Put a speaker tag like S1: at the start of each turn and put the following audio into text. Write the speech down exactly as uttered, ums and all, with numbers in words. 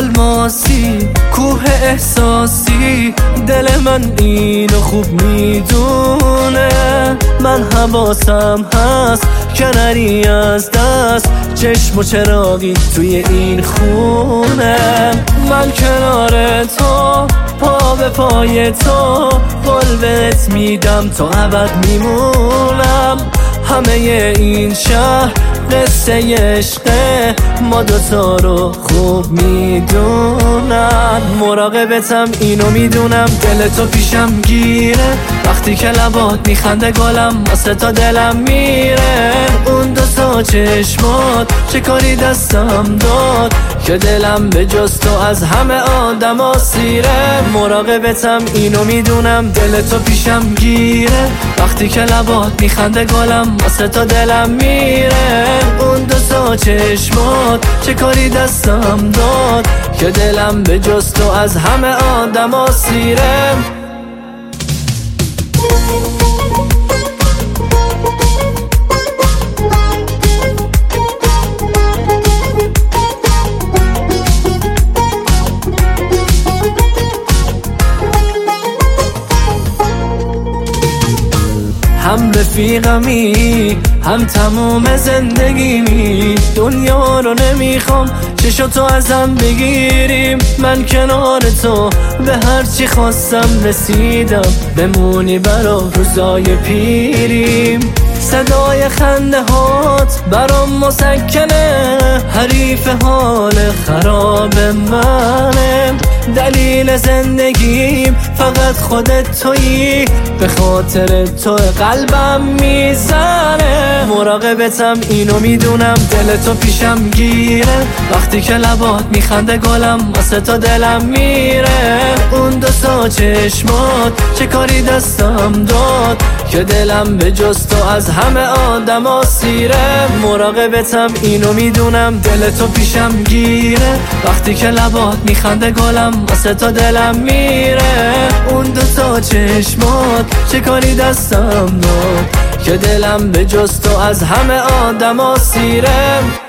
S1: الماسی، کوه احساسی، دل من اینو خوب میدونه. من حواسم هست که نری از دست، چشم و چراغی توی این خونه. من کنار تو، پا به پای تو، قول بهت میدم تا ابد میمونم. همه این شهر قصه عشقه، ما دوتا رو خوب میدونن. مراقبتم اینو میدونم، دل تو پیشم گیره. وقتی که لبات میخنده گلم واسه تا دلم میره. اون دوتا چشمات چه کاری دستم داد که دلم به جز تو از همه آدم ها سیره. مراقبتم اینو میدونم، دل تو پیشم گیره. وقتی که لبات میخنده گلم واسه تا دلم میره. اون دوتا چشمات چه کاری دستم داد که دلم به جز تو از همه آدم ها سیره. هم رفیقمی، هم تموم زندگیمی. دنیا رو نمیخوام چشو تو ازم بگیریم. من کنار تو به هرچی خواستم رسیدم، بمونی برا روزای پیریم. صدای خنده هات برام مسکنه، حریف حال خراب منه. دلیل زندگیم فقط خودت تویی، به خاطر تو قلبم میزنه. مراقبتم اینو میدونم، دل تو پیشم گیره. وقتی که لبات میخنده گلم واسه تا دلم میره. اون دوتا چشمات چه کاری دستم داد که دلم به جز تو از همه آدم ها سیره. مراقبتم اینو میدونم، دل تو پیشم گیره. وقتی که لبات میخنده گلم واسه تا دلم میره. اون دوتا چشمات چه کاری دستم داد که دلم به جز تو از همه آدم ها سیره.